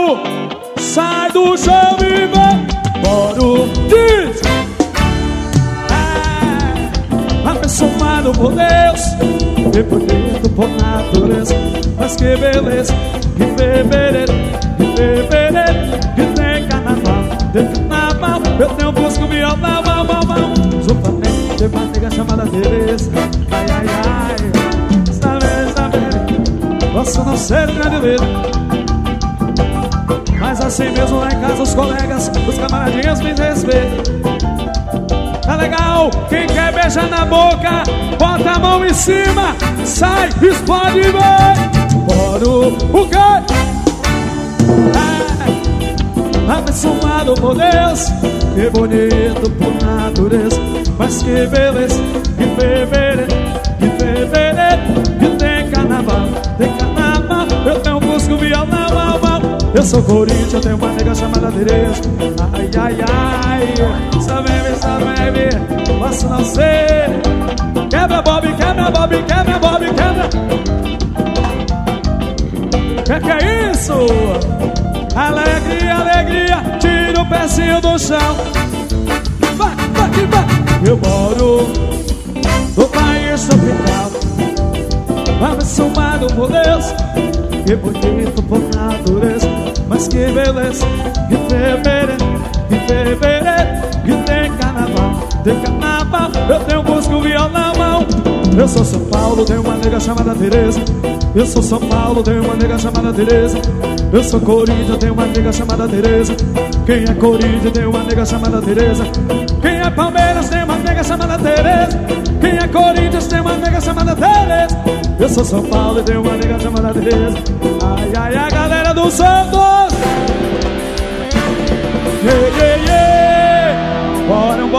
Boro, sai do chão e vem. Boro, diz. Abençoado por Deus e bonito por natureza. Mas que beleza, que fevereiro, que fevereiro, que tem carnaval, tem carnaval. Eu tenho busca o violão, Supamente tem uma nega chamada Tereza. Ai, ai, ai, está vendo, posso não ser grande líder, mas assim mesmo lá em casa os colegas, os camaradinhos me respeitam. Tá legal? Quem quer beijar na boca, bota a mão em cima, sai, explode e vai. Boro, o quê? Abençoado por Deus, que bonito por natureza. Mas que beleza, que fevereiro, que fevereiro, que tem carnaval, tem carnaval. Eu tenho busco violão, eu sou Corinthians, eu tenho uma nega chamada Tereza. Ai, ai, ai, sabe, posso não ser. Quebra, Bob, quebra, Bob, quebra, Bob, quebra. Que é isso? Alegria, alegria, tira o pezinho do chão. Vai, vai, vai. Eu moro no país tropical, abençoado por Deus, que bonito por natureza. Mas que beleza, que fevereiro, que fevereiro, que tem carnaval, tem carnaval. Eu tenho busca o violão. Eu sou São Paulo, tenho uma nega chamada Tereza. Eu sou São Paulo, tenho uma nega chamada Tereza. Eu sou Corinthians, tenho uma nega chamada Tereza. Quem é Corinthians tem uma nega chamada Tereza. Quem é Palmeiras tem uma nega chamada Tereza. Quem é Corinthians tem uma nega chamada Tereza. Eu sou São Paulo e tenho uma nega chamada Tereza. Ai, ai, a galera do Santos. Yeah, yeah, yeah. Bora,